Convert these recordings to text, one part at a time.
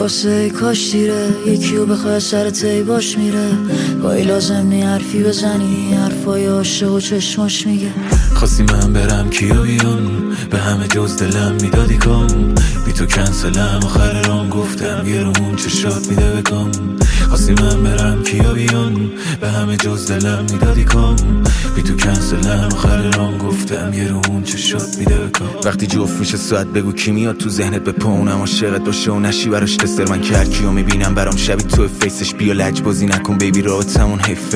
واسه کاش دیره یکیو بخواه سرت ای باش میره وای لازم نی حرفی بزنی حرفای عاشق و چشماش میگه خواستی من برم کیا بیان به همه جز دلم میدادی کام بی تو کنسلم آخر رام گفتم یه رومون چشات میده بکام خواستی من برم کیا بیان به همه جز دلم میدادی کام بی تو کنسلم آخر رام گفتم یه رومون چشات میده بکام وقتی جفت میشه ساعت بگو کی میاد تو ذهنت به پونم عاشقت باشه و نشی براش تستر من کرد کیو میبینم برام شبیه تو فیسش بیا لجبازی نکن بیبی رابطمون حیفه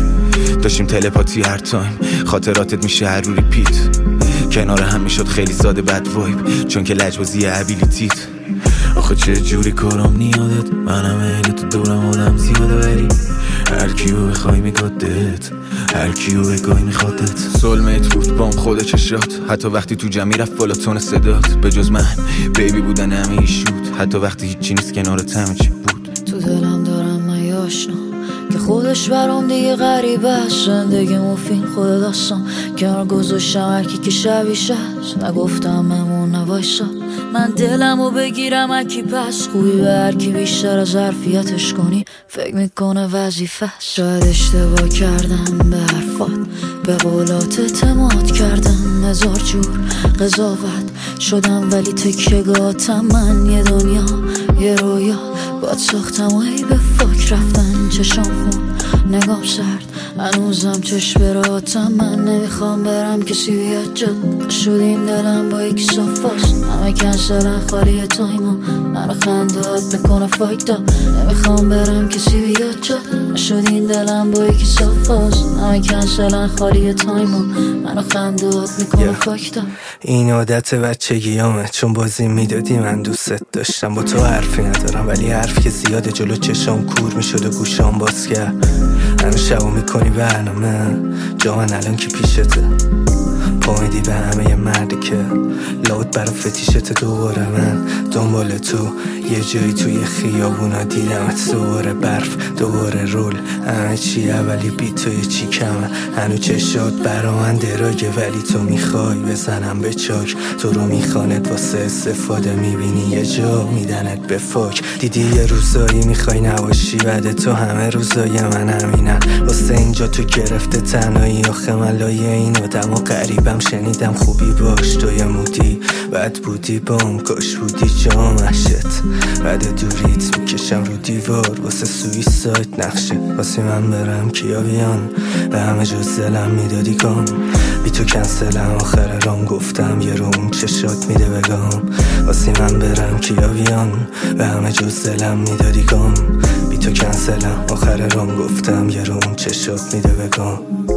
داشتیم تلپاتی هر تایم خاطراتت میشه هر رو ریپیت کنار هم میشد خیلی ساده بد وایب چون که لجبازی ابیلیتیت آخه چه جوری کارام نیادت منم عین تو دورم آدم زیاده ولی هر کیو بخوای میگادت هر کیو بگای میخوادت سولمیت بود بام خود چشات حتی وقتی تو جمعی رفت بالا تون صدات به جز من بیبی بودن همه شود حتی وقتی هیچی نیست کنارت همه چی بود تو دلم دارم من یه آشنا که خودش برام دیگه غریبه است زندگی مفین خود داستان کنار گذاشتم هرکی که شبیش هست نگفتم ممون نوایسا من دلمو بگیرم اکی پس خوبی به هرکی بیشتر از ظرفیتش کنی فکر میکنه وظیفه است شاید اشتباه کردم به حرفات به قولات اعتماد کردم هزار جور قضاوت شدم ولی تکیه‌گاهاتم من یه دنیا یه رویا باد ساختم و ای به فاک رفتن چشام خون نگام سرد هنوزم چشم براتم من نمیخوام برم کسی بیاد جد شد این دلم با یکی صفاست همه کنسلن خالی تایما منو خندهات میکنه فایتا نمیخوام برم کسی بیاد جد شد این دلم با یکی صفاست همه کنسلن خالی تایما منو خندهات میکنه فایتا این عادت بچگیامه چون بازی میدادی من دوست داشتم با تو حرفی ندارم ولی حرف که زیاده جلو چشام کور میشد و گوشام باز کرد همه شبو میکنی برنامه جا من الان که پیشته پا میدی به همه یه مردی که لابد برا فتیشت دوباره من دنبال تو یه جایی توی خیابونا دیدمت دوباره برف دوباره رول همه چی اولی بی توی چی کمه هنو چشات برا من دراگه ولی تو میخوای بزنم به چاک تو رو میخواند واسه استفاده میبینی یه جا میدنت به فاک دیدی یه روزایی میخوای نباشی بعد تو همه روزای من همینن واسه اینجا تو گرفته تنهایی آخه من لایه این آدم و قریبم شنیدم خوبی باش تو یه مودی بد بودی بام کاش بودی جا محشت بعد دوریت میکشم رو دیوار واسه سویساید نقشه واسه من برم کیا بیان به همه جز دلم میدادی کام بی تو کنسلم آخر رام گفتم یه رو اون چشات میده بگام واسه من برم کیا بیان به همه جز دلم میدادی کام بی تو کنسلم آخر رام گفتم یه رو اون چشات میده بگام